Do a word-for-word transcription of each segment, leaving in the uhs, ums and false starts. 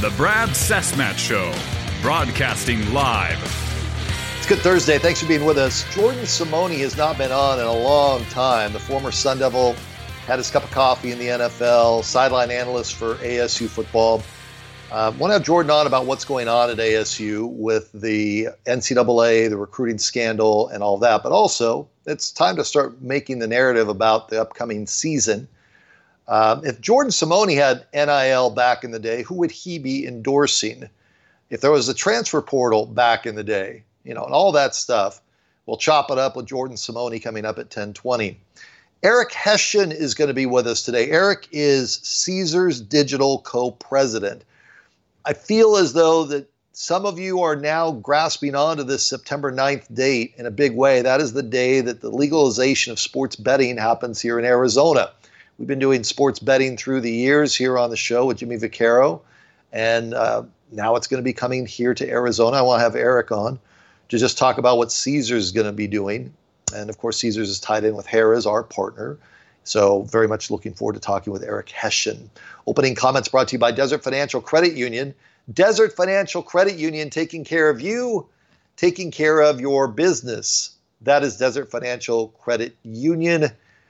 The Brad Cesmat Show, broadcasting live. It's Good Thursday. Thanks for being with us. Jordan Simone has not been on in a long time. The former Sun Devil had his cup of coffee in the N F L, sideline analyst for A S U football. I uh, want to have Jordan on about what's going on at A S U with the N C double A, the recruiting scandal, and all of that. But also, it's time to start making the narrative about the upcoming season. Uh, if Jordan Simone had N I L back in the day, who would he be endorsing? If there was a transfer portal back in the day, you know, and all that stuff, we'll chop it up with Jordan Simone coming up at ten twenty. Eric Hession is going to be with us today. Eric is Caesars Digital co-president. I feel as though that some of you are now grasping onto this September ninth date in a big way. That is the day that the legalization of sports betting happens here in Arizona. We've been doing sports betting through the years here on the show with Jimmy Vaccaro, and uh, now it's going to be coming here to Arizona. I want to have Eric on to just talk about what Caesars is going to be doing. And, of course, Caesars is tied in with Harrah's, our partner. So very much looking forward to talking with Eric Hession. Opening comments brought to you by Desert Financial Credit Union. Desert Financial Credit Union, taking care of you, taking care of your business. That is Desert Financial Credit Union.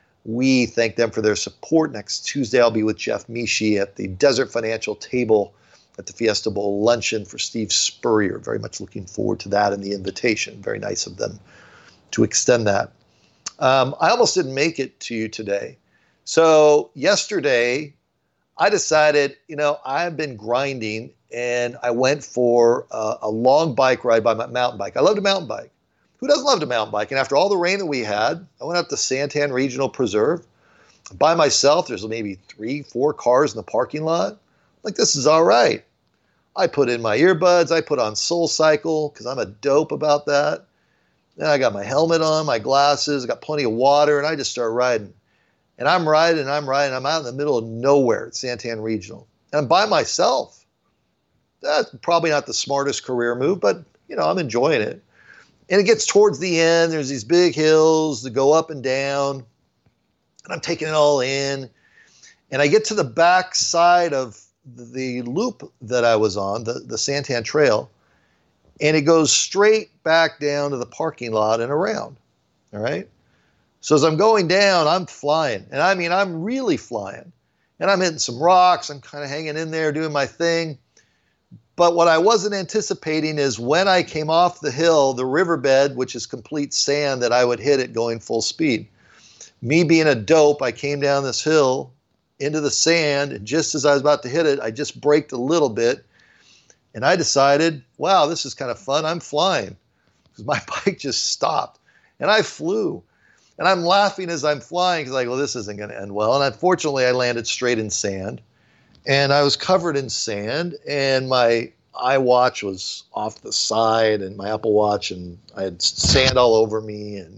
We thank them for their support. Next Tuesday, I'll be with Jeff Mishi at the Desert Financial table at the Fiesta Bowl luncheon for Steve Spurrier. Very much looking forward to that and the invitation. Very nice of them to extend that. Um, I almost didn't make it to you today. So yesterday, I decided, you know, I've been grinding, and I went for a, a long bike ride by my mountain bike. I love to mountain bike. Who doesn't love to mountain bike? And after all the rain that we had, I went up to Santan Regional Preserve by myself. There's maybe three, four cars in the parking lot. I'm like, this is all right. I put in my earbuds. I put on Soul Cycle because I'm a dope about that. Then I got my helmet on, my glasses, I got plenty of water, and I just start riding. And I'm riding, and I'm riding. I'm out in the middle of nowhere at Santan Regional. And I'm by myself. That's probably not the smartest career move, but, you know, I'm enjoying it. And it gets towards the end. There's these big hills that go up and down. And I'm taking it all in. And I get to the back side of the loop that I was on, the, the Santan Trail. And it goes straight back down to the parking lot and around. All right. So as I'm going down, I'm flying. And I mean, I'm really flying. And I'm hitting some rocks. I'm kind of hanging in there doing my thing. But what I wasn't anticipating is when I came off the hill, the riverbed, which is complete sand, that I would hit it going full speed. Me being a dope, I came down this hill into the sand. And just as I was about to hit it, I just braked a little bit. And I decided, wow, this is kind of fun. I'm flying because my bike just stopped. And I flew. And I'm laughing as I'm flying because like, well, this isn't going to end well. And unfortunately, I landed straight in sand. And I was covered in sand. And my iWatch was off the side and my Apple Watch. And I had sand all over me. And, and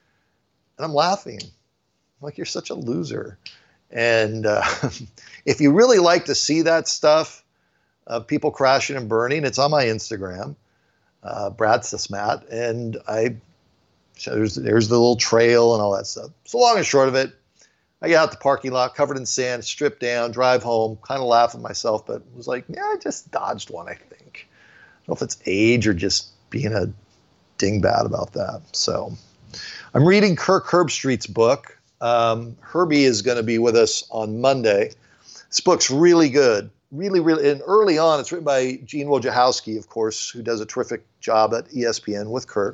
I'm laughing. I'm like, you're such a loser. And uh, if you really like to see that stuff, of people crashing and burning, it's on my Instagram, uh, Brad Cesmat, and I so there's there's the little trail and all that stuff. So long and short of it, I get out the parking lot, covered in sand, stripped down, drive home, kind of laugh at myself, but was like, yeah, I just dodged one, I think. I don't know if it's age or just being a dingbat about that. So I'm reading Kirk Herbstreit's book. Um, Herbie is going to be with us on Monday. This book's really good. Really, really, and early on, it's written by Gene Wojciechowski, of course, who does a terrific job at E S P N with Kirk.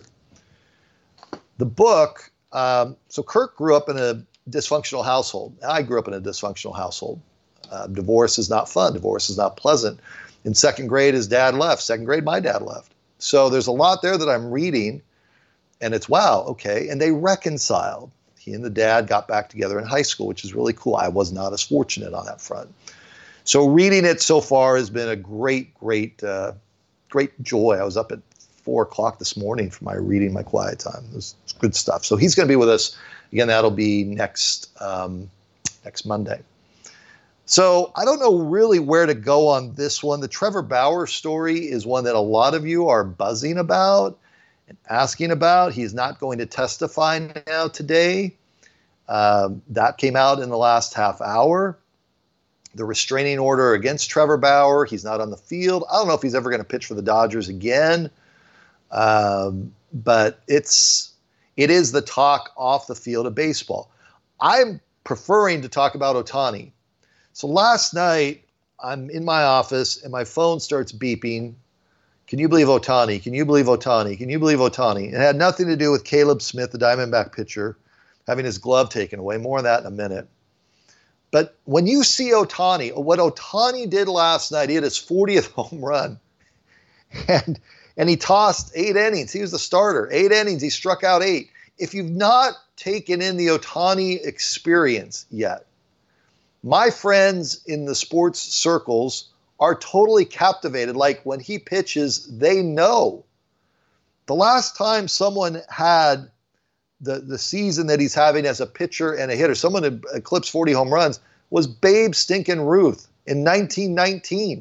The book, um, so Kirk grew up in a dysfunctional household. I grew up in a dysfunctional household. Uh, divorce is not fun. Divorce is not pleasant. In second grade, his dad left. Second grade, my dad left. So there's a lot there that I'm reading, and it's, wow, okay. And they reconciled. He and the dad got back together in high school, which is really cool. I was not as fortunate on that front. So reading it so far has been a great, great, uh, great joy. I was up at four o'clock this morning for my reading, my quiet time. It was good stuff. So he's going to be with us. Again, that'll be next um, next Monday. So I don't know really where to go on this one. The Trevor Bauer story is one that a lot of you are buzzing about and asking about. He's not going to testify now today. Um, that came out in the last half hour. the restraining order against Trevor Bauer. He's not on the field. I don't know if he's ever going to pitch for the Dodgers again. Um, but it's, it is the talk off the field of baseball. I'm preferring to talk about Ohtani. So last night, I'm in my office and my phone starts beeping. Can you believe Ohtani? Can you believe Ohtani? Can you believe Ohtani? It had nothing to do with Caleb Smith, the Diamondback pitcher, having his glove taken away. More on that in a minute. But when you see Ohtani, what Ohtani did last night, he hit his fortieth home run. And, and he tossed eight innings. He was the starter. Eight innings. He struck out eight. If you've not taken in the Ohtani experience yet, my friends in the sports circles are totally captivated. Like when he pitches, they know. The last time someone had the, the season that he's having as a pitcher and a hitter, someone who eclipsed forty home runs, was Babe Stinkin' Ruth in nineteen nineteen.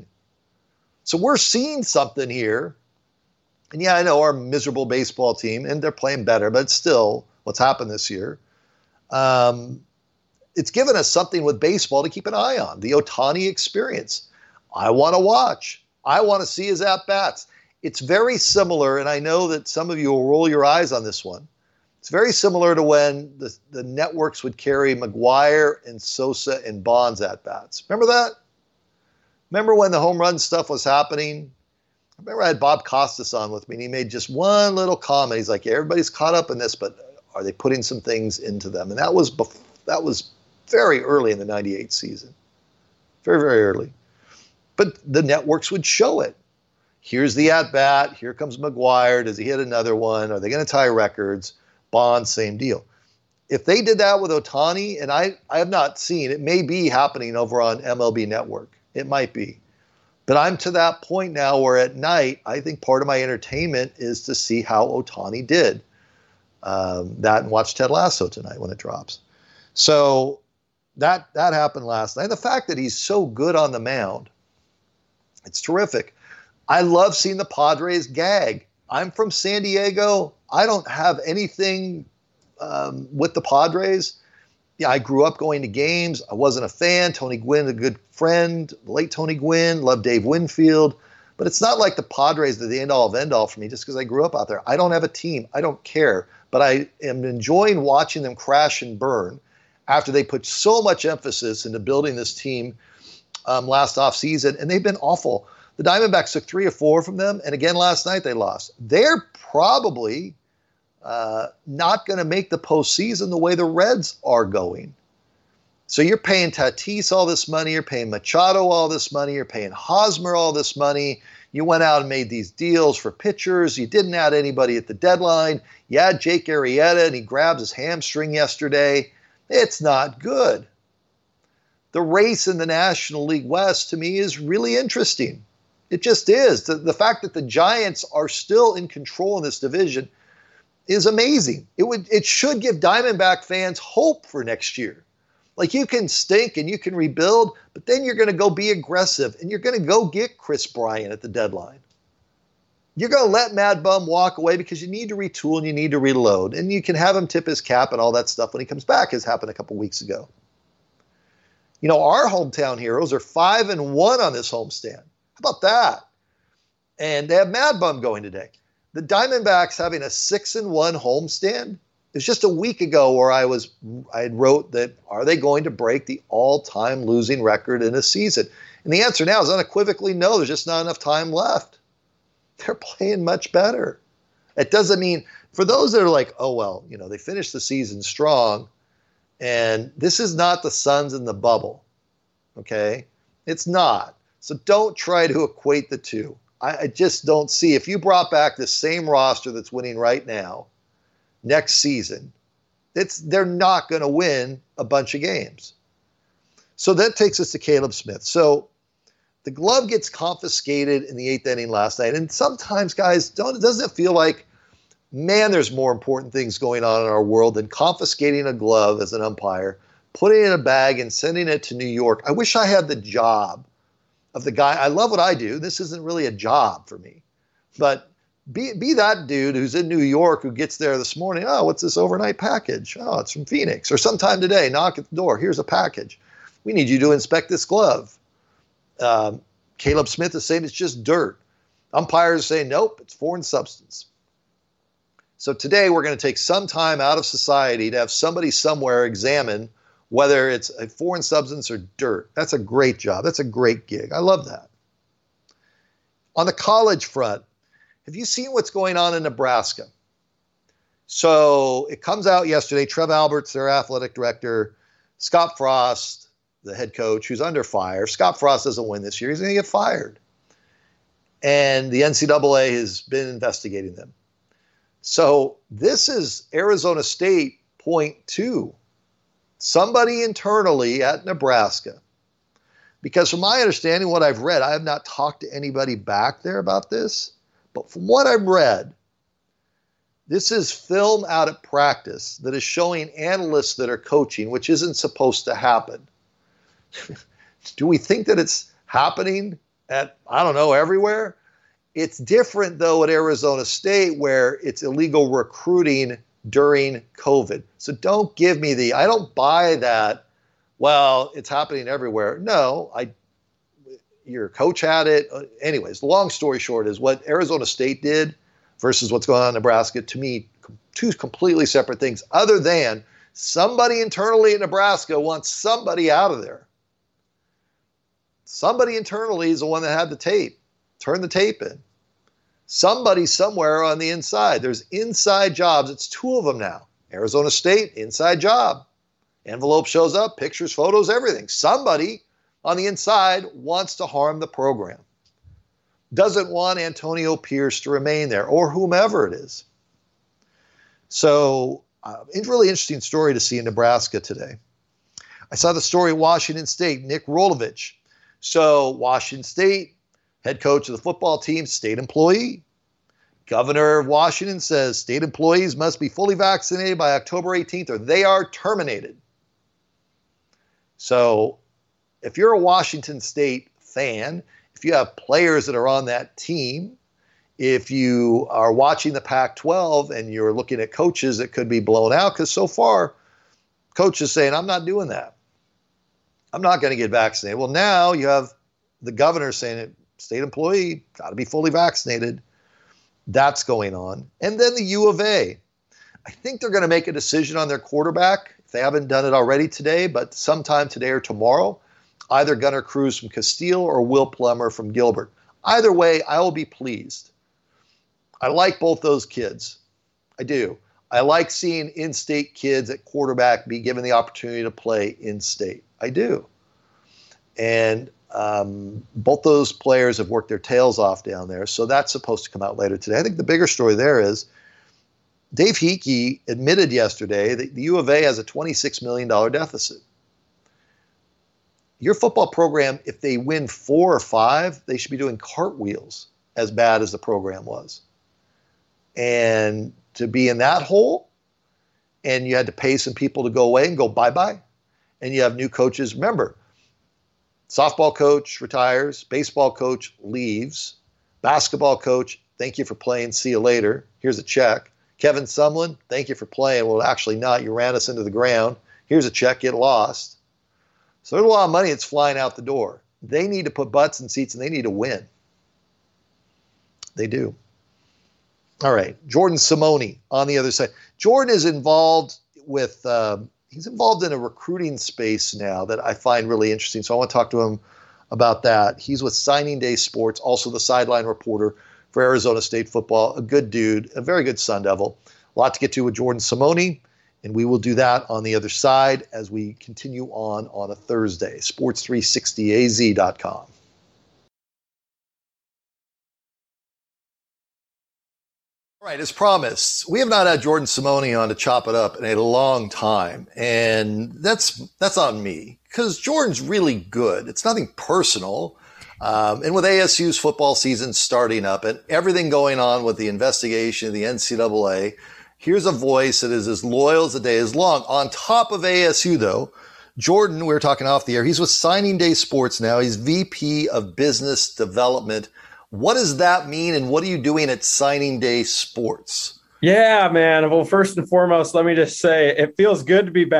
So we're seeing something here. And yeah, I know our miserable baseball team, and they're playing better, but still what's happened this year. Um, it's given us something with baseball to keep an eye on, the Ohtani experience. I want to watch. I want to see his at-bats. It's very similar, and I know that some of you will roll your eyes on this one. It's very similar to when the, the networks would carry McGwire and Sosa and Bonds at-bats. Remember that? Remember when the home run stuff was happening? I remember I had Bob Costas on with me, and he made just one little comment. He's like, yeah, everybody's caught up in this, but are they putting some things into them? And that was bef- that was very early in the ninety-eight season. Very, very early. But the networks would show it. Here's the at-bat. Here comes McGwire. Does he hit another one? Are they going to tie records? Bond, same deal. If they did that with Ohtani, and I, I have not seen, it may be happening over on M L B Network. It might be. But I'm to that point now where at night, I think part of my entertainment is to see how Ohtani did. Um, that and watch Ted Lasso tonight when it drops. So that that happened last night. The fact that he's so good on the mound, it's terrific. I love seeing the Padres gag. I'm from San Diego. I don't have anything um, with the Padres. Yeah, I grew up going to games. I wasn't a fan. Tony Gwynn, a good friend, late Tony Gwynn, loved Dave Winfield. But it's not like the Padres are the end-all of end-all for me just because I grew up out there. I don't have a team. I don't care. But I am enjoying watching them crash and burn after they put so much emphasis into building this team um, last offseason, and they've been awful. The Diamondbacks took three or four from them, and again last night they lost. They're probably uh, not going to make the postseason the way the Reds are going. So you're paying Tatis all this money, you're paying Machado all this money, you're paying Hosmer all this money. You went out and made these deals for pitchers. You didn't add anybody at the deadline. You had Jake Arrieta, and he grabs his hamstring yesterday. It's not good. The race in the National League West, to me, is really interesting. It just is. The, the fact that the Giants are still in control in this division is amazing. It would, it should give Diamondback fans hope for next year. Like, you can stink and you can rebuild, but then you're going to go be aggressive and you're going to go get Chris Bryant at the deadline. You're going to let Mad Bum walk away because you need to retool and you need to reload. And you can have him tip his cap and all that stuff when he comes back, as happened a couple weeks ago. You know, our hometown heroes are five and one on this homestand. How about that? And they have Mad Bum going today. The Diamondbacks having a six and one homestand. It was just a week ago where I was, I had wrote that, are they going to break the all-time losing record in a season? And the answer now is unequivocally no. There's just not enough time left. They're playing much better. It doesn't mean, for those that are like, oh, well, you know, they finished the season strong, and this is not the Suns in the bubble, okay? It's not. So don't try to equate the two. I, I just don't see, if you brought back the same roster that's winning right now, next season, it's they're not going to win a bunch of games. So that takes us to Caleb Smith. So the glove gets confiscated in the eighth inning last night. And sometimes, guys, don't doesn't it feel like, man, there's more important things going on in our world than confiscating a glove as an umpire, putting it in a bag and sending it to New York. I wish I had the job of the guy. I love what I do. This isn't really a job for me. But Be, be that dude who's in New York who gets there this morning. Oh, what's this overnight package? Oh, it's from Phoenix. Or sometime today, knock at the door. Here's a package. We need you to inspect this glove. Um, Caleb Smith is saying it's just dirt. Umpires are saying, nope, it's foreign substance. So today we're going to take some time out of society to have somebody somewhere examine whether it's a foreign substance or dirt. That's a great job. That's a great gig. I love that. On the college front, have you seen what's going on in Nebraska? So it comes out yesterday, Trev Alberts, their athletic director, Scott Frost, the head coach, who's under fire. Scott Frost doesn't win this year. He's going to get fired. And the N C double A has been investigating them. So this is Arizona State point two. Somebody internally at Nebraska. Because from my understanding, what I've read, I have not talked to anybody back there about this. But from what I've read, this is film out at practice that is showing analysts that are coaching, which isn't supposed to happen. Do we think that it's happening at, I don't know, everywhere? It's different, though, at Arizona State, where it's illegal recruiting during COVID. So don't give me the, I don't buy that, well, it's happening everywhere. No, I, your coach had it. Anyways, the long story short is what Arizona State did versus what's going on in Nebraska, to me, two completely separate things, other than somebody internally in Nebraska wants somebody out of there. Somebody internally is the one that had the tape. Turn the tape in. Somebody somewhere on the inside. There's inside jobs. It's two of them now. Arizona State, inside job. Envelope shows up, pictures, photos, everything. Somebody on the inside wants to harm the program. Doesn't want Antonio Pierce to remain there, or whomever it is. So, uh, it's a really interesting story to see in Nebraska today. I saw the story at Washington State, Nick Rolovich. So, Washington State, head coach of the football team, state employee. Governor of Washington says state employees must be fully vaccinated by October eighteenth or they are terminated. So, if you're a Washington State fan, if you have players that are on that team, if you are watching the Pac twelve and you're looking at coaches that could be blown out, because so far, coaches saying, I'm not doing that. I'm not going to get vaccinated. Well, now you have the governor saying, state employee, got to be fully vaccinated. That's going on. And then the U of A. I think they're going to make a decision on their quarterback. If they haven't done it already today, but sometime today or tomorrow, either Gunnar Cruz from Castile or Will Plummer from Gilbert. Either way, I will be pleased. I like both those kids. I do. I like seeing in-state kids at quarterback be given the opportunity to play in-state. I do. And um, both those players have worked their tails off down there, so that's supposed to come out later today. I think the bigger story there is Dave Hickey admitted yesterday that the U of A has a twenty-six million dollars deficit. Your football program, if they win four or five, they should be doing cartwheels as bad as the program was. And to be in that hole, and you had to pay some people to go away and go bye-bye, and you have new coaches. Remember, softball coach retires, baseball coach leaves, basketball coach, thank you for playing, see you later, here's a check. Kevin Sumlin, thank you for playing. Well, actually not, you ran us into the ground. Here's a check, get lost. So there's a lot of money that's flying out the door. They need to put butts in seats and they need to win. They do. All right, Jordan Simone on the other side. Jordan is involved with, uh, he's involved in a recruiting space now that I find really interesting. So I want to talk to him about that. He's with Signing Day Sports, also the sideline reporter for Arizona State football. A good dude, a very good Sun Devil. A lot to get to with Jordan Simone. And we will do that on the other side as we continue on on a Thursday. sports three sixty A Z dot com. All right, as promised, we have not had Jordan Simone on to chop it up in a long time. And that's that's on me because Jordan's really good. It's nothing personal. Um, and with A S U's football season starting up and everything going on with the investigation of the N C double A, here's a voice that is as loyal as the day is long. On top of A S U, though, Jordan, we were talking off the air, he's with Signing Day Sports now. He's V P of Business Development. What does that mean, and what are you doing at Signing Day Sports? Yeah, man. Well, first and foremost, let me just say it feels good to be back.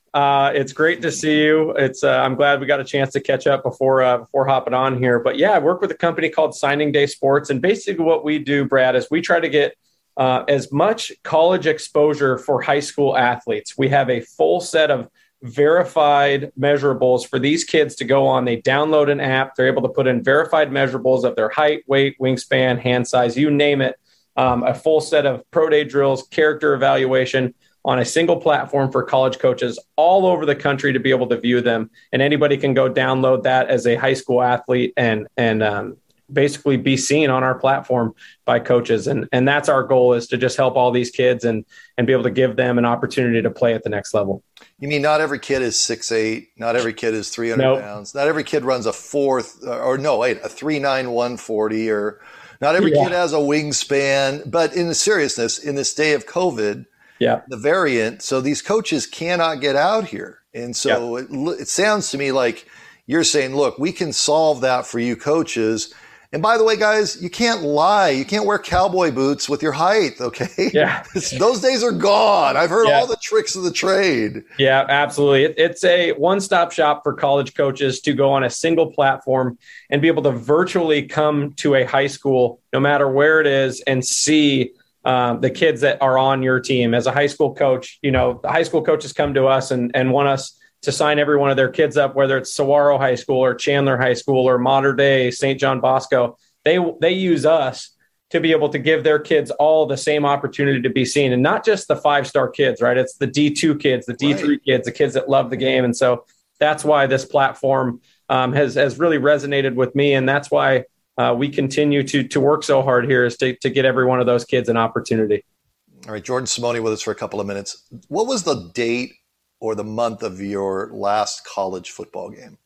Uh, it's great to see you. It's uh, I'm glad we got a chance to catch up before uh, before hopping on here. But yeah, I work with a company called Signing Day Sports, and basically what we do, Brad, is we try to get uh, as much college exposure for high school athletes. We have a full set of verified measurables for these kids to go on. They download an app. They're able to put in verified measurables of their height, weight, wingspan, hand size, you name it. Um, a full set of pro day drills, character evaluation on a single platform for college coaches all over the country to be able to view them. And anybody can go download that as a high school athlete and, and um, basically be seen on our platform by coaches. And, and that's our goal, is to just help all these kids and, and be able to give them an opportunity to play at the next level. You mean not every kid is six eight, not every kid is three hundred nope. pounds, not every kid runs a fourth or no, wait, a three nine one forty, or not every yeah. kid has a wingspan. But in the seriousness, in this day of COVID, yeah, the variant, so these coaches cannot get out here. And so yep. it, it sounds to me like you're saying, look, we can solve that for you coaches. And by the way, guys, you can't lie. You can't wear cowboy boots with your height, okay? Yeah. Those days are gone. I've heard yeah. all the tricks of the trade. Yeah, absolutely. It, it's a one-stop shop for college coaches to go on a single platform and be able to virtually come to a high school, no matter where it is, and see Um, the kids that are on your team. As a high school coach, you know, the high school coaches come to us and, and want us to sign every one of their kids up, whether it's Saguaro High School or Chandler High School or Mater Dei, Saint John Bosco. They they use us to be able to give their kids all the same opportunity to be seen, and not just the five-star kids, right? It's the D two kids, the D three right. kids, the kids that love the game. And so that's why this platform um, has has really resonated with me, and that's why Uh, we continue to to work so hard here, is to, to get every one of those kids an opportunity. All right, Jordan Simone with us for a couple of minutes. What was the date or the month of your last college football game?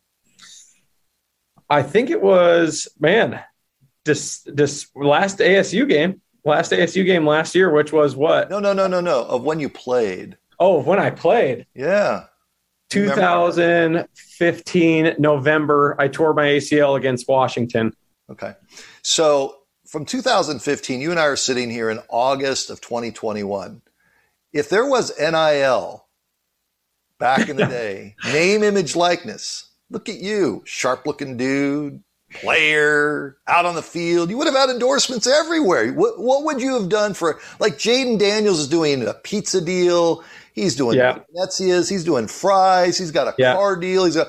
I think it was, man, this this last A S U game, last A S U game last year, which was what? No, no, no, no, no. Of when you played. Oh, when I played. Yeah. twenty fifteen November, I tore my A C L against Washington. Okay. So from two thousand fifteen, you and I are sitting here in August of twenty twenty-one. If there was N I L back in the day, name, image, likeness, look at you, sharp looking dude, player, out on the field. You would have had endorsements everywhere. What, what would you have done for, like Jaden Daniels is doing a pizza deal. He's doing yeah. Venezia's. He's doing fries. He's got a yeah. car deal. He's got,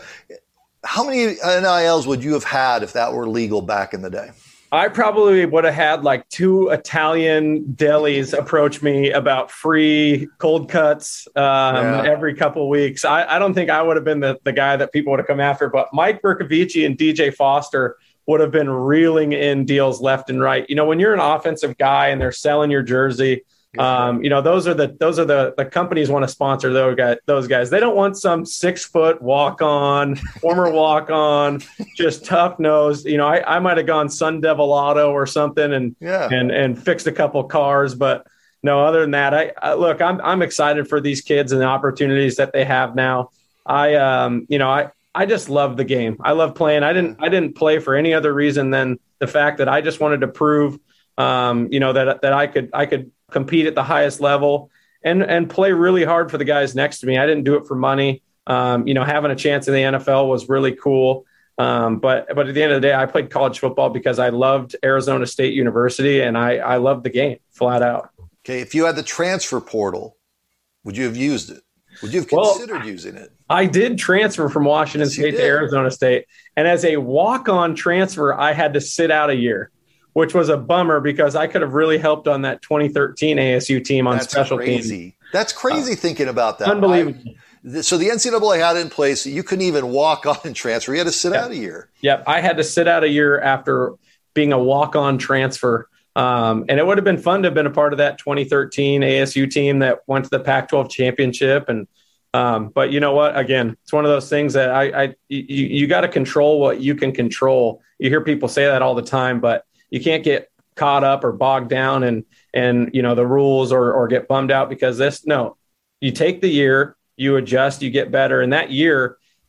how many N I Ls would you have had if that were legal back in the day? I probably would have had like two Italian delis approach me about free cold cuts um, yeah. every couple of weeks. I, I don't think I would have been the, the guy that people would have come after, but Mike Bercovici and D J Foster would have been reeling in deals left and right. You know, when you're an offensive guy and they're selling your jersey, Um, you know, those are the those are the the companies want to sponsor those guys. Those guys. They don't want some six foot walk on, former walk on, just tough nosed. You know, I, I might have gone Sun Devil Auto or something and yeah. and and fixed a couple cars, but no. Other than that, I, I look. I'm I'm excited for these kids and the opportunities that they have now. I um you know I I just love the game. I love playing. I didn't I didn't play for any other reason than the fact that I just wanted to prove um you know that that I could I could. compete at the highest level and, and play really hard for the guys next to me. I didn't do it for money. Um, you know, having a chance in the N F L was really cool. Um, but, but at the end of the day, I played college football because I loved Arizona State University and I, I loved the game flat out. Okay. If you had the transfer portal, would you have used it? Would you have considered well, using it? I did transfer from Washington yes, State to Arizona State. And as a walk-on transfer, I had to sit out a year, which was a bummer because I could have really helped on that twenty thirteen A S U team on That's special crazy. teams. That's crazy uh, thinking about that. Unbelievable. I, so the N C double A had it in place. You couldn't even walk on and transfer. You had to sit yep. out a year. Yep. I had to sit out a year after being a walk-on transfer. Um, and it would have been fun to have been a part of that twenty thirteen A S U team that went to the Pac twelve championship. And um, but you know what? Again, it's one of those things that I, I you, you got to control what you can control. You hear people say that all the time, but you can't get caught up or bogged down and, and, you know, the rules or, or get bummed out because this, no, you take the year, you adjust, you get better. And that year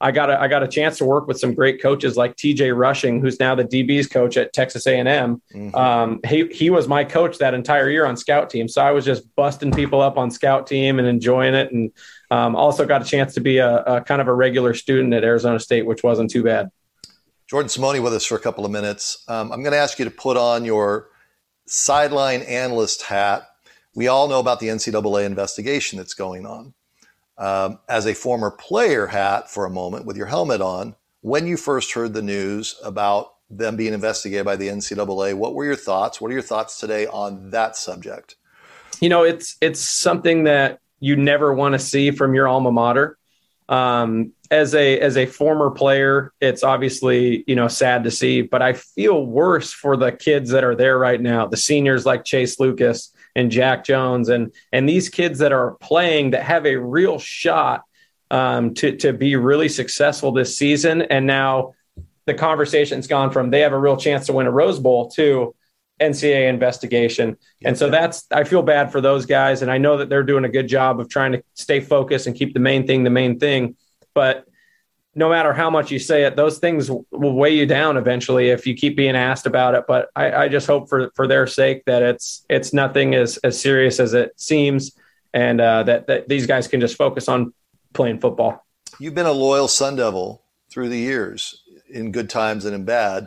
I got a, I got a chance to work with some great coaches like T J Rushing, who's now the D B's coach at Texas A and M. Mm-hmm. Um, he, he was my coach that entire year on scout team. So I was just busting people up on scout team and enjoying it. And um, also got a chance to be a, a kind of a regular student at Arizona State, which wasn't too bad. Jordan Simone with us for a couple of minutes. Um, I'm going to ask you to put on your sideline analyst hat. We all know about the N C double A investigation that's going on. Um, as a former player hat for a moment with your helmet on, when you first heard the news about them being investigated by the N C double A, what were your thoughts? What are your thoughts today on that subject? You know, it's it's something that you never want to see from your alma mater. Um, as a as a former player, it's obviously, you know, sad to see, but I feel worse for the kids that are there right now, the seniors like Chase Lucas and Jack Jones, and and these kids that are playing that have a real shot um, to to be really successful this season. And now the conversation's gone from they have a real chance to win a Rose Bowl to N C double A investigation. And so that's, I feel bad for those guys. And I know that they're doing a good job of trying to stay focused and keep the main thing the main thing. But no matter how much you say it, those things will weigh you down eventually if you keep being asked about it. But I, I just hope for, for their sake that it's it's nothing as, as serious as it seems, and uh, that, that these guys can just focus on playing football. You've been a loyal Sun Devil through the years, in good times and in bad.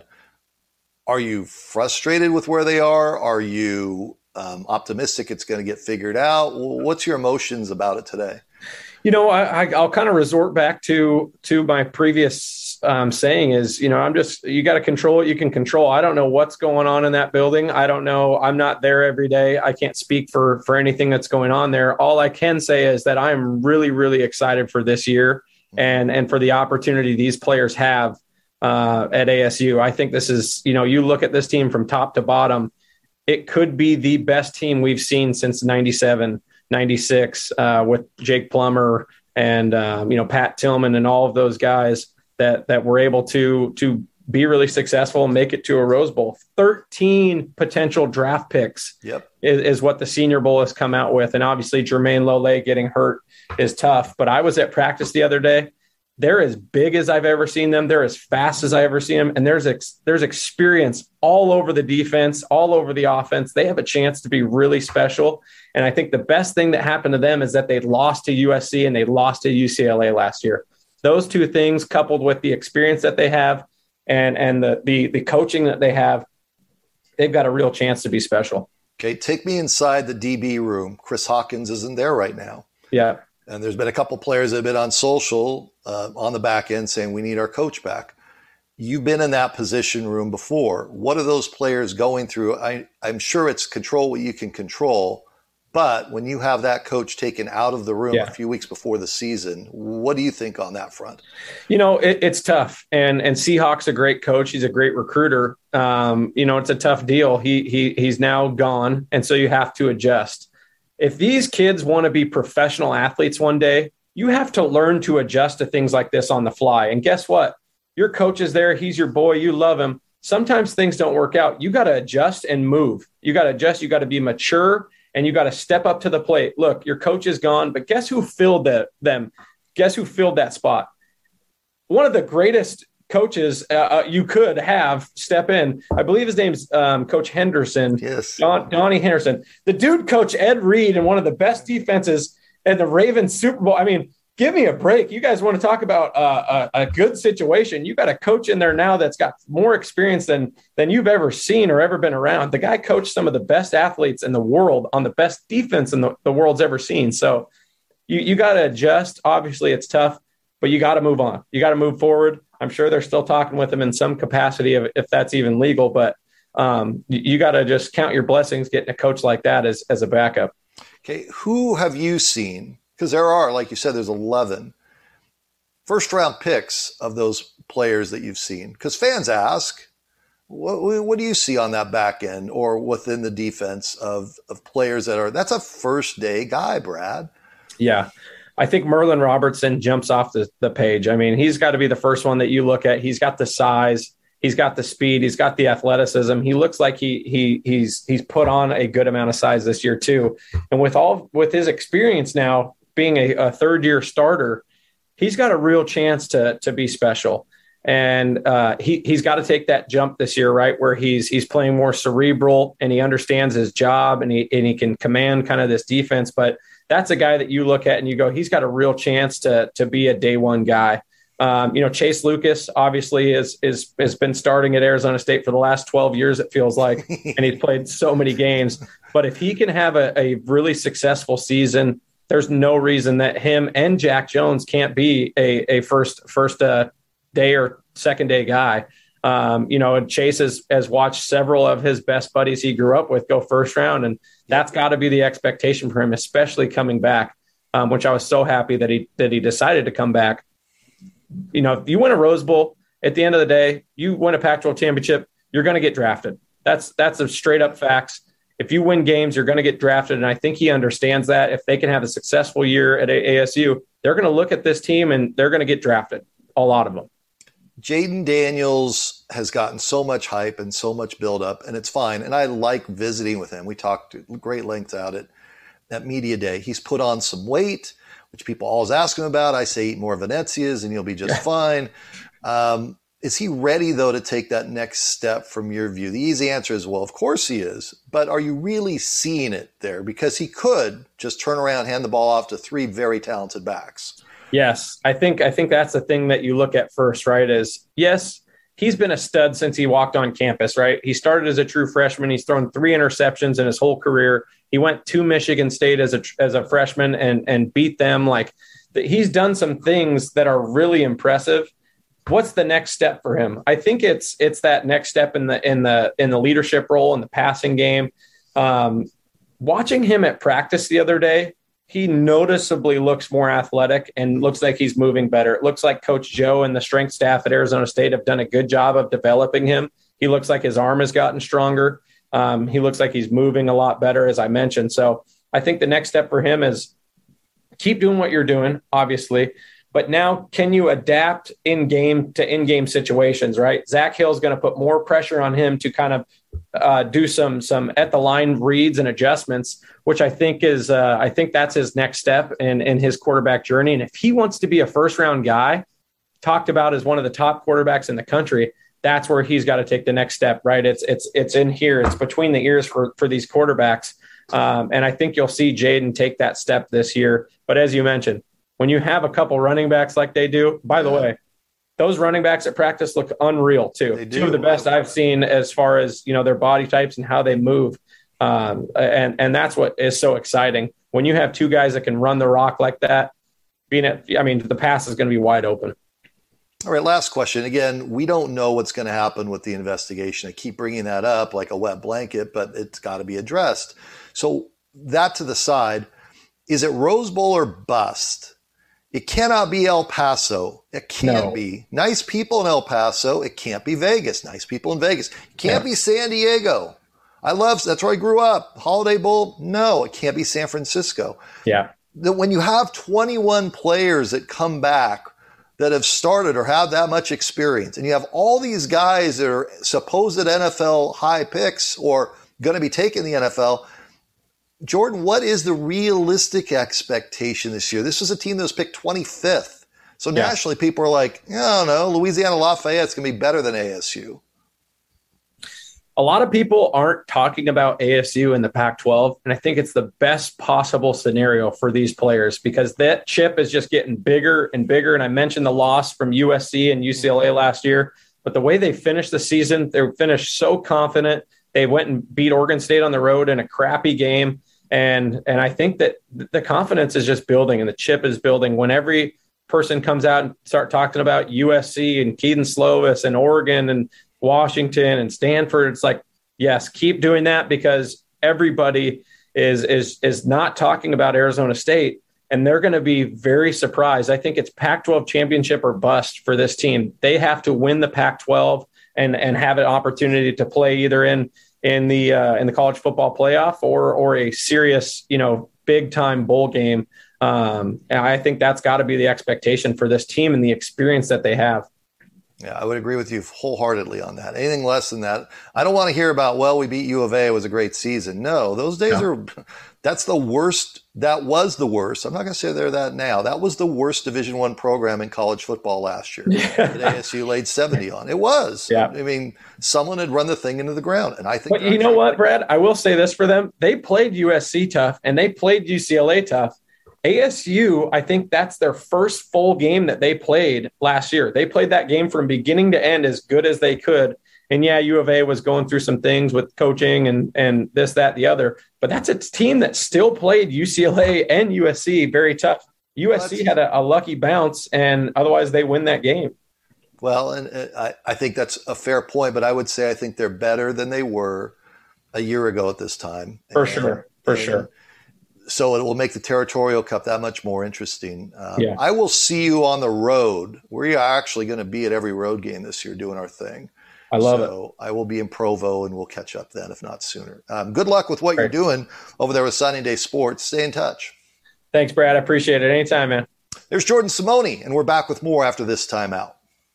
Are you frustrated with where they are? Are you um, optimistic it's going to get figured out? What's your emotions about it today? You know, I, I, I'll kind of resort back to to my previous um, saying is, you know, I'm just, you got to control what you can control. I don't know what's going on in that building. I don't know. I'm not there every day. I can't speak for for anything that's going on there. All I can say is that I'm really, really excited for this year and and for the opportunity these players have uh, at A S U. I think this is, you know, you look at this team from top to bottom, it could be the best team we've seen since ninety-seven. ninety-six uh, with Jake Plummer and, um, you know, Pat Tillman and all of those guys that, that were able to, to be really successful and make it to a Rose Bowl. thirteen potential draft picks yep. is, is what the Senior Bowl has come out with. And obviously Jermaine Lole getting hurt is tough, but I was at practice the other day. They're as big as I've ever seen them. They're as fast as I ever seen them. And there's ex- there's experience all over the defense, all over the offense. They have a chance to be really special. And I think the best thing that happened to them is that they lost to U S C and they lost to U C L A last year. Those two things, coupled with the experience that they have and, and the, the, the coaching that they have, they've got a real chance to be special. Okay, take me inside the D B room. Chris Hawkins isn't there right now. Yeah. And there's been a couple players that have been on social uh, on the back end saying we need our coach back. You've been in that position room before. What are those players going through? I, I'm sure it's control what you can control. But when you have that coach taken out of the room yeah. a few weeks before the season, what do you think on that front? You know, it, it's tough. And and Seahawk's a great coach. He's a great recruiter. Um, you know, it's a tough deal. He he he's now gone. And so you have to adjust. If these kids want to be professional athletes one day, you have to learn to adjust to things like this on the fly. And guess what? Your coach is there. He's your boy. You love him. Sometimes things don't work out. You got to adjust and move. You got to adjust. You got to be mature, and you got to step up to the plate. Look, your coach is gone, but guess who filled the, them? Guess who filled that spot? One of the greatest coaches uh, you could have step in. I believe his name's um, Coach Henderson. Yes. Don, Donnie Henderson. The dude coached Ed Reed in one of the best defenses in the Ravens Super Bowl. I mean, give me a break. You guys want to talk about uh, a, a good situation. You got a coach in there now that's got more experience than, than you've ever seen or ever been around. The guy coached some of the best athletes in the world on the best defense in the, the world's ever seen. So you, you got to adjust. Obviously it's tough, but you got to move on. You got to move forward. I'm sure they're still talking with him in some capacity if, if that's even legal, but um, you, you got to just count your blessings getting a coach like that as, as a backup. Okay. Who have you seen? Because there are, like you said, there's eleven first round picks of those players that you've seen. Because fans ask, what, what do you see on that back end or within the defense of, of players that are, that's a first day guy, Brad. Yeah. I think Merlin Robertson jumps off the, the page. I mean, he's got to be the first one that you look at. He's got the size, he's got the speed, he's got the athleticism. He looks like he he he's he's put on a good amount of size this year too. And with all with his experience now being a, a third year starter, he's got a real chance to to be special. And uh, he, he's got to take that jump this year, right, where he's he's playing more cerebral and he understands his job and he and he can command kind of this defense. But that's a guy that you look at and you go, he's got a real chance to to be a day one guy. Um, you know, Chase Lucas obviously is is has been starting at Arizona State for the last twelve years, it feels like, and he's played so many games. But if he can have a, a really successful season, there's no reason that him and Jack Jones can't be a, a first first uh, day or second day guy. Um, you know, and Chase has, has watched several of his best buddies he grew up with go first round, and that's got to be the expectation for him, especially coming back, um, which I was so happy that he that he decided to come back. You know, if you win a Rose Bowl, at the end of the day, you win a Pac twelve championship, you're going to get drafted. That's that's a straight up facts. If you win games, you're going to get drafted. And I think he understands that. If they can have a successful year at A S U, they're going to look at this team and they're going to get drafted, a lot of them. Jayden Daniels has gotten so much hype and so much buildup, and it's fine. And I like visiting with him. We talked at great length out at, at Media Day. He's put on some weight, which people always ask him about. I say eat more Venezias and you'll be just fine. Um, is he ready, though, to take that next step from your view? The easy answer is, well, of course he is. But are you really seeing it there? Because he could just turn around, hand the ball off to three very talented backs. Yes, I think I think that's the thing that you look at first, right? Is yes, he's been a stud since he walked on campus, right? He started as a true freshman. He's thrown three interceptions in his whole career. He went to Michigan State as a as a freshman and and beat them. Like, he's done some things that are really impressive. What's the next step for him? I think it's it's that next step in the in the in the leadership role in the passing game. Um, watching him at practice the other day, he noticeably looks more athletic and looks like he's moving better. It looks like Coach Joe and the strength staff at Arizona State have done a good job of developing him. He looks like his arm has gotten stronger. Um, he looks like he's moving a lot better, as I mentioned. So I think the next step for him is keep doing what you're doing, obviously, but now can you adapt in-game to in-game situations, right? Zach Hill's going to put more pressure on him to kind of uh, do some some at-the-line reads and adjustments, which I think is uh, I think that's his next step in, in his quarterback journey. And if he wants to be a first-round guy, talked about as one of the top quarterbacks in the country, that's where he's got to take the next step, right? It's it's it's in here. It's between the ears for, for these quarterbacks. Um, and I think you'll see Jayden take that step this year. But as you mentioned, when you have a couple running backs like they do, by the way, those running backs at practice look unreal too. Two of the best I've seen as far as, you know, their body types and how they move. Um, and, and that's what is so exciting. When you have two guys that can run the rock like that, being at, I mean, the pass is going to be wide open. All right, last question. Again, we don't know what's going to happen with the investigation. I keep bringing that up like a wet blanket, but it's got to be addressed. So that to the side, is it Rose Bowl or bust? It cannot be El Paso. It can't no. be. Nice people in El Paso. It can't be Vegas. Nice people in Vegas. It can't yeah. be San Diego. I love, that's where I grew up. Holiday Bowl. No, it can't be San Francisco. Yeah. That when you have twenty-one players that come back that have started or have that much experience, and you have all these guys that are supposed N F L high picks or going to be taking the N F L, Jordan, what is the realistic expectation this year? This was a team that was picked twenty-fifth. So yeah. nationally, people are like, I don't know, Louisiana Lafayette's going to be better than A S U. A lot of people aren't talking about A S U in the Pac twelve, and I think it's the best possible scenario for these players because that chip is just getting bigger and bigger. And I mentioned the loss from U S C and U C L A last year, but the way they finished the season, they finished so confident. They went and beat Oregon State on the road in a crappy game. And and I think that the confidence is just building and the chip is building. When every person comes out and start talking about U S C and Keaton Slovis and Oregon and Washington and Stanford, it's like, yes, keep doing that because everybody is is is not talking about Arizona State, and they're going to be very surprised. I think it's Pac twelve championship or bust for this team. They have to win the Pac twelve and and have an opportunity to play either in in the uh, in the college football playoff or or a serious, you know, big time bowl game. Um, and I think that's got to be the expectation for this team and the experience that they have. Yeah, I would agree with you wholeheartedly on that. Anything less than that, I don't want to hear about, well, we beat U of A, it was a great season. No, those days no. are That's the worst. That was the worst. I'm not going to say they're that now. That was the worst Division One program in college football last year. Yeah. That A S U laid seventy on. It was. Yeah. I mean, someone had run the thing into the ground, and I think. But you know what, Brad? I will say this for them: they played U S C tough, and they played U C L A tough. A S U, I think that's their first full game that they played last year. They played that game from beginning to end as good as they could. And yeah, U of A was going through some things with coaching and, and this, that, the other. But that's a team that still played U C L A and U S C very tough. U S C had a, a lucky bounce, and otherwise they win that game. Well, and uh, I, I think that's a fair point, but I would say I think they're better than they were a year ago at this time. For and, sure, for and, sure. So it will make the Territorial Cup that much more interesting. Um, yeah. I will see you on the road. We are actually going to be at every road game this year doing our thing. I love so it. So I will be in Provo, and we'll catch up then, if not sooner. Um, good luck with what Great. you're doing over there with Signing Day Sports. Stay in touch. Thanks, Brad. I appreciate it. Anytime, man. There's Jordan Simone, and we're back with more after this timeout.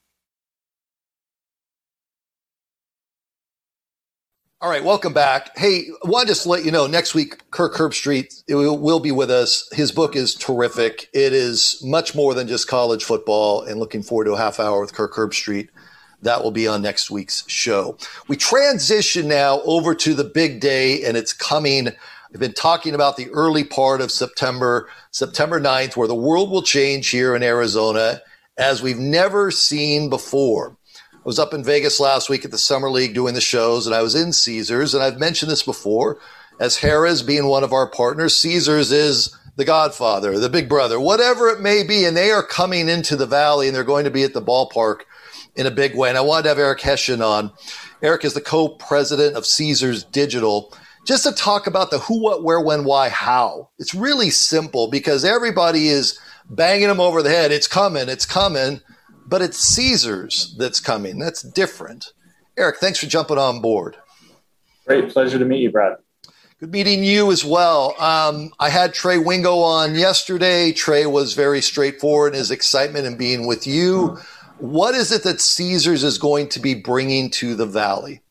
All right, welcome back. Hey, I wanted just to let you know, next week, Kirk Herbstreit will, will be with us. His book is terrific. It is much more than just college football, and looking forward to a half hour with Kirk Herbstreit. That will be on next week's show. We transition now over to the big day, and it's coming. I've been talking about the early part of September, September ninth, where the world will change here in Arizona as we've never seen before. I was up in Vegas last week at the Summer League doing the shows, and I was in Caesars, and I've mentioned this before. As Harrah's being one of our partners, Caesars is the Godfather, the Big Brother, whatever it may be, and they are coming into the Valley, and they're going to be at the ballpark in a big way. And I wanted to have Eric Hession on. Eric is the co-president of Caesars Digital, just to talk about the who, what, where, when, why, how. It's really simple because everybody is banging them over the head. It's coming, it's coming, but it's Caesars that's coming. That's different. Eric, thanks for jumping on board. Great pleasure to meet you, Brad. Good meeting you as well. Um, I had Trey Wingo on yesterday. Trey was very straightforward in his excitement in being with you. What is it that Caesars is going to be bringing to the Valley?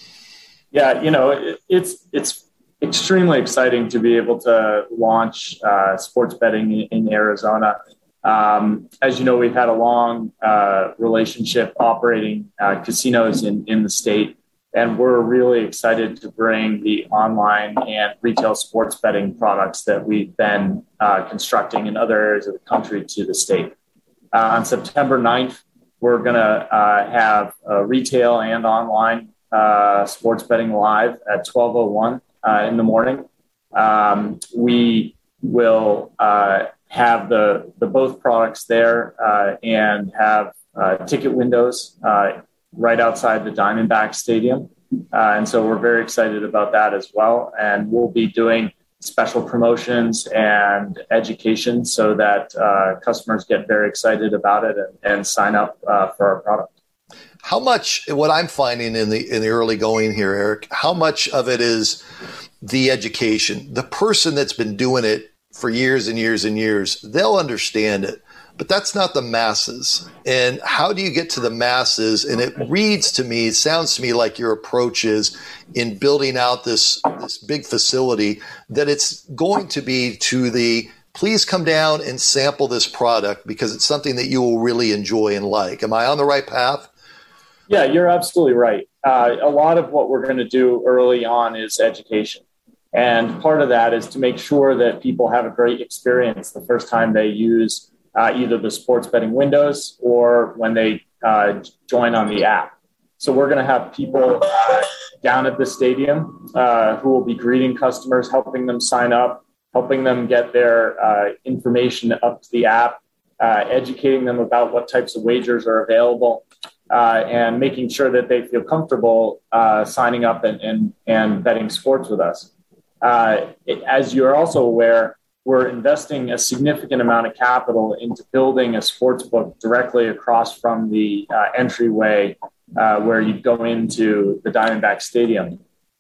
Yeah, you know, it, it's it's extremely exciting to be able to launch uh, sports betting in, in Arizona. Um, as you know, we've had a long uh, relationship operating uh, casinos in, in the state, and we're really excited to bring the online and retail sports betting products that we've been uh, constructing in other areas of the country to the state. Uh, on September ninth, we're going to uh, have uh, retail and online uh, sports betting live at twelve oh one uh, in the morning. Um, we will uh, have the, the both products there uh, and have uh, ticket windows uh, right outside the Diamondback Stadium. Uh, and so we're very excited about that as well. And we'll be doing special promotions and education so that uh, customers get very excited about it and, and sign up uh, for our product. How much, what I'm finding in the in the early going here, Eric, how much of it is the education? The person that's been doing it for years and years and years, they'll understand it, but that's not the masses. And how do you get to the masses? And it reads to me, it sounds to me like your approach is in building out this, this big facility, that it's going to be to the, please come down and sample this product because it's something that you will really enjoy and like. Am I on the right path? Yeah, you're absolutely right. Uh, a lot of what we're going to do early on is education. And part of that is to make sure that people have a great experience the first time they use uh, either the sports betting windows or when they uh, join on the app. So we're going to have people uh, down at the stadium uh, who will be greeting customers, helping them sign up, helping them get their uh, information up to the app, uh, educating them about what types of wagers are available, uh, and making sure that they feel comfortable uh, signing up and, and, and betting sports with us. Uh, it, as you're also aware, we're investing a significant amount of capital into building a sports book directly across from the uh, entryway uh, where you go into the Diamondback Stadium.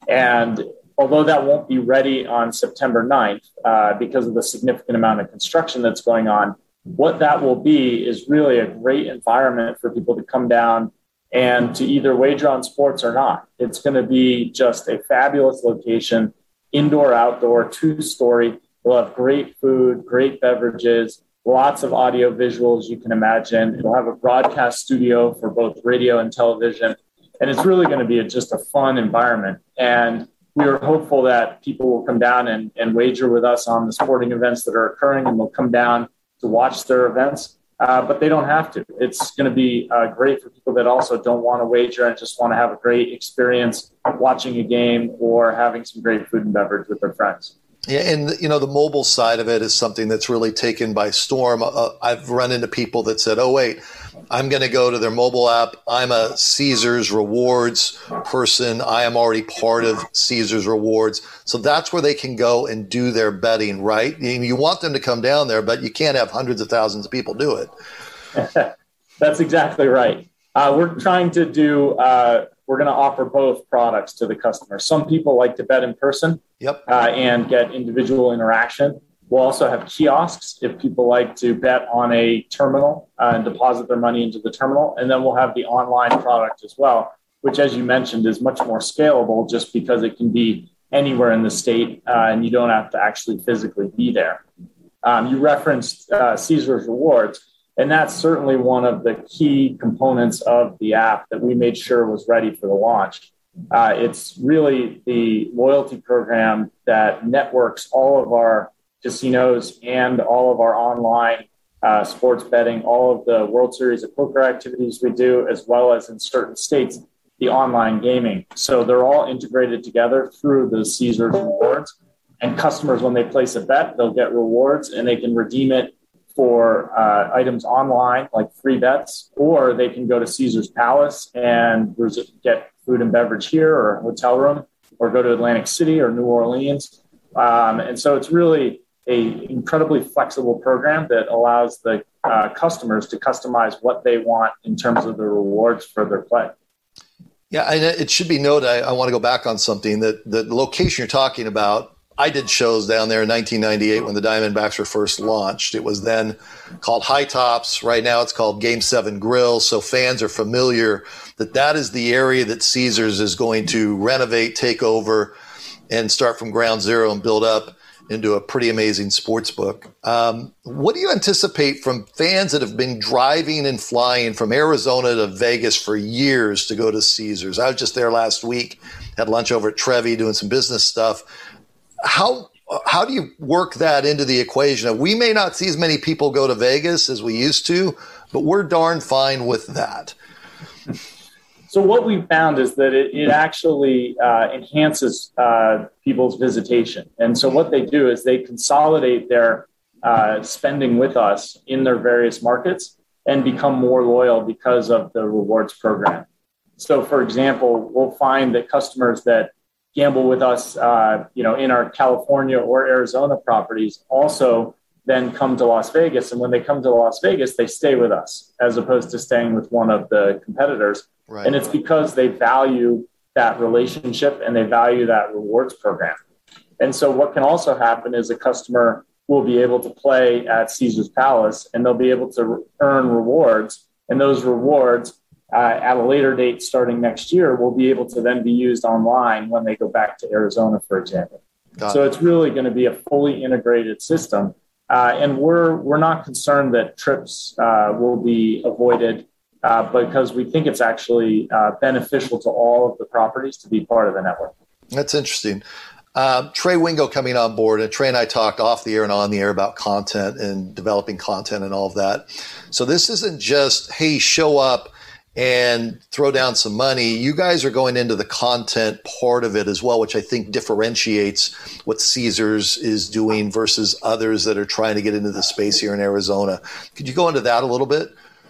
And although that won't be ready on September ninth uh, because of the significant amount of construction that's going on, what that will be is really a great environment for people to come down and to either wager on sports or not. It's going to be just a fabulous location indoor, outdoor, two-story. We'll have great food, great beverages, lots of audio visuals you can imagine. It'll have a broadcast studio for both radio and television. And it's really going to be a, just a fun environment. And we are hopeful that people will come down and, and wager with us on the sporting events that are occurring, and they'll come down to watch their events. Uh, but they don't have to. It's going to be uh, great for people that also don't want to wager and just want to have a great experience watching a game or having some great food and beverage with their friends. Yeah, and you know, the mobile side of it is something that's really taken by storm. Uh, I've run into people that said, oh, wait, I'm going to go to their mobile app. I'm a Caesars Rewards person. I am already part of Caesars Rewards. So that's where they can go and do their betting, right? You want them to come down there, but you can't have hundreds of thousands of people do it. That's exactly right. Uh, we're trying to do, uh, we're going to offer both products to the customer. Some people like to bet in person yep. uh, and get individual interaction. We'll also have kiosks if people like to bet on a terminal uh, and deposit their money into the terminal. And then we'll have the online product as well, which, as you mentioned, is much more scalable just because it can be anywhere in the state uh, and you don't have to actually physically be there. Um, you referenced uh, Caesars Rewards. And that's certainly one of the key components of the app that we made sure was ready for the launch. Uh, it's really the loyalty program that networks all of our casinos and all of our online uh, sports betting, all of the World Series of Poker activities we do, as well as in certain states, the online gaming. So they're all integrated together through the Caesars Rewards. And customers, when they place a bet, they'll get rewards and they can redeem it for uh, items online, like free bets, or they can go to Caesars Palace and get food and beverage here or a hotel room, or go to Atlantic City or New Orleans. Um, and so it's really a incredibly flexible program that allows the uh, customers to customize what they want in terms of the rewards for their play. Yeah, and it should be noted, I, I want to go back on something, that the location you're talking about, I did shows down there in nineteen ninety-eight when the Diamondbacks were first launched. It was then called High Tops. Right now it's called Game seven Grill. So fans are familiar that that is the area that Caesars is going to renovate, take over, and start from ground zero and build up into a pretty amazing sports book. Um, what do you anticipate from fans that have been driving and flying from Arizona to Vegas for years to go to Caesars? I was just there last week, had lunch over at Trevi doing some business stuff. How how do you work that into the equation? We may not see as many people go to Vegas as we used to, but we're darn fine with that. So what we found is that it, it actually uh, enhances uh, people's visitation. And so what they do is they consolidate their uh, spending with us in their various markets and become more loyal because of the rewards program. So, for example, we'll find that customers that gamble with us, uh, you know, in our California or Arizona properties also then come to Las Vegas. And when they come to Las Vegas, they stay with us as opposed to staying with one of the competitors. Right. And it's because they value that relationship and they value that rewards program. And so what can also happen is a customer will be able to play at Caesars Palace and they'll be able to earn rewards. And those rewards Uh, at a later date, starting next year, will be able to then be used online when they go back to Arizona, for example. Got so it. It's really going to be a fully integrated system. Uh, and we're we're not concerned that trips uh, will be avoided uh, because we think it's actually uh, beneficial to all of the properties to be part of the network. That's interesting. Uh, Trey Wingo coming on board, and Trey and I talked off the air and on the air about content and developing content and all of that. So this isn't just, hey, show up and throw down some money. You guys are going into the content part of it as well, which I think differentiates what Caesars is doing versus others that are trying to get into the space here in Arizona. Could you go into that a little bit?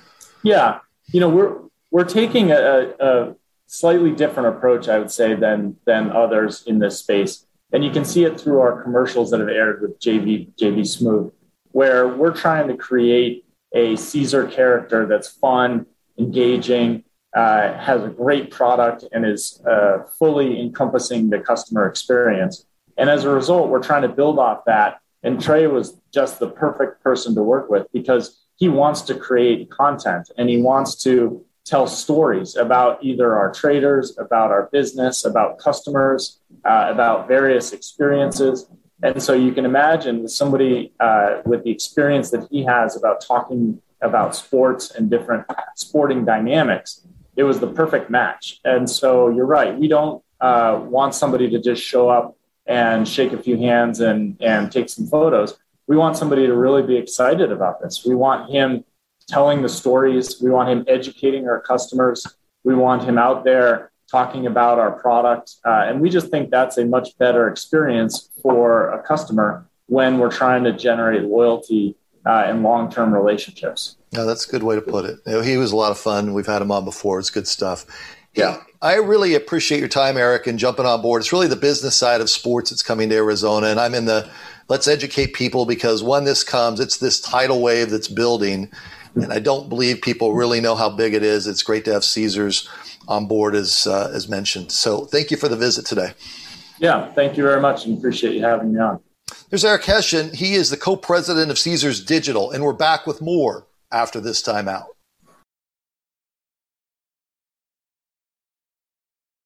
Yeah. You know, we're we're taking a, a slightly different approach, I would say, than than others in this space. And you can see it through our commercials that have aired with J V J V Smoove, where we're trying to create a Caesar character that's fun, engaging, uh, has a great product, and is uh, fully encompassing the customer experience. And as a result, we're trying to build off that. And Trey was just the perfect person to work with because he wants to create content and he wants to tell stories about either our traders, about our business, about customers, uh, about various experiences. And so you can imagine with somebody uh, with the experience that he has about talking about sports and different sporting dynamics, it was the perfect match. And so you're right. We don't uh, want somebody to just show up and shake a few hands and, and take some photos. We want somebody to really be excited about this. We want him telling the stories. We want him educating our customers. We want him out there talking about our product. Uh, and we just think that's a much better experience for a customer when we're trying to generate loyalty uh, and long-term relationships. Yeah, that's a good way to put it. You know, he was a lot of fun. We've had him on before. It's good stuff. Yeah, I really appreciate your time, Eric, and jumping on board. It's really the business side of sports that's coming to Arizona. And I'm in the let's educate people, because when this comes, it's this tidal wave that's building. And I don't believe people really know how big it is. It's great to have Caesars on board, as uh, as mentioned. So thank you for the visit today. Yeah, thank you very much, and appreciate you having me on. There's Eric Hession. He is the co-president of Caesars Digital, and we're back with more after this time out.